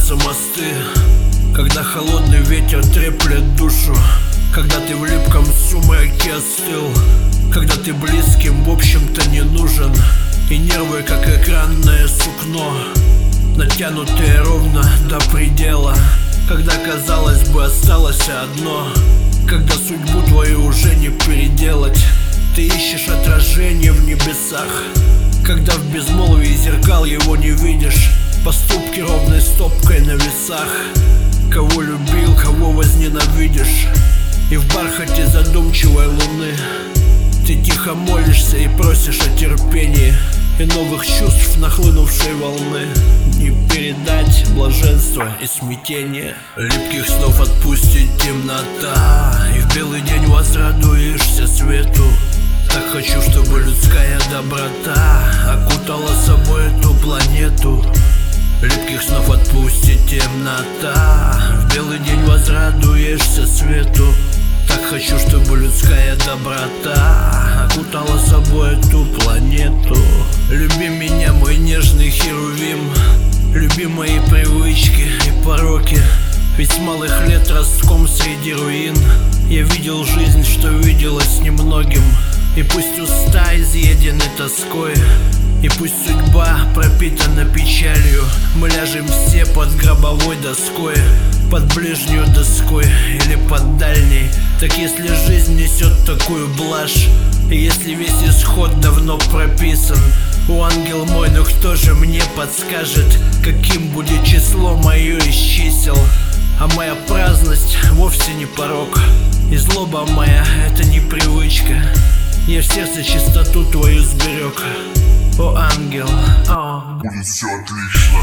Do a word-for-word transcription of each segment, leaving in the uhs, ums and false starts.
строятся мосты, когда холодный ветер треплет душу, когда ты в липком сумраке остыл, когда ты близким в общем-то не нужен, и нервы как экранное сукно, натянутые ровно до предела, когда казалось бы осталось одно, когда судьбу твою уже не переделать. Ты ищешь отражение в небесах, когда в безмолвии зеркал его не видишь. Поступки ровной стопкой на весах, кого любил, кого возненавидишь. И в бархате задумчивой луны ты тихо молишься и просишь о терпении и новых чувств нахлынувшей волны. Не передать блаженство и смятение. Липких снов отпустит темнота, и в белый день возрадуешься свету. Так хочу, чтобы людская доброта окутала собой эту планету. Липких снов отпустит темнота, в белый день возрадуешься свету. Так хочу, чтобы людская доброта окутала собой эту планету. Люби меня, мой нежный херувим, люби мои привычки и пороки. Ведь с малых лет ростком среди руин я видел жизнь, что виделось немногим. И пусть уста изъедены тоской, и пусть судьба пропитана печалью, мы ляжем все под гробовой доской, под ближнюю доской или под дальней. Так если жизнь несет такую блажь, и если весь исход давно прописан, о, ангел мой, ну кто же мне подскажет, каким будет число мое из чисел? А моя праздность вовсе не порок, и злоба моя — это не привычка. Я в сердце чистоту твою сберег, о ангел, о. Будет все отлично.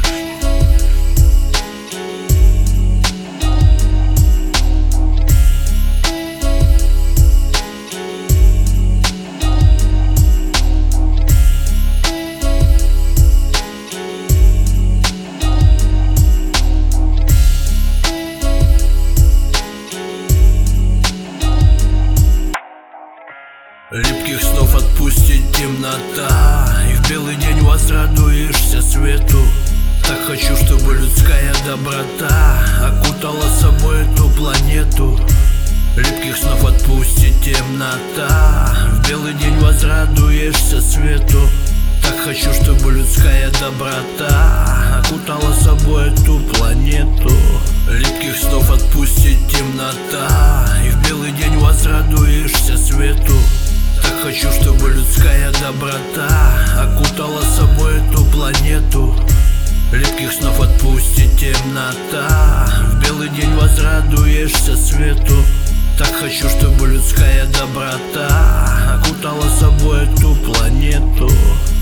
Липких снов отпустит темнота, и в белый день возрадуешься свету. Так хочу, чтобы людская доброта окутала собой эту планету. Липких снов отпустит темнота, в белый день возрадуешься свету. Так хочу, чтобы людская доброта окутала собой эту планету. Липких снов отпустит темнота, и в белый день возрадуешься свету. Так хочу, чтобы людская доброта окутала собой эту планету. Липких снов отпустит темнота, в белый день возрадуешься свету. Так хочу, чтобы людская доброта окутала собой эту планету.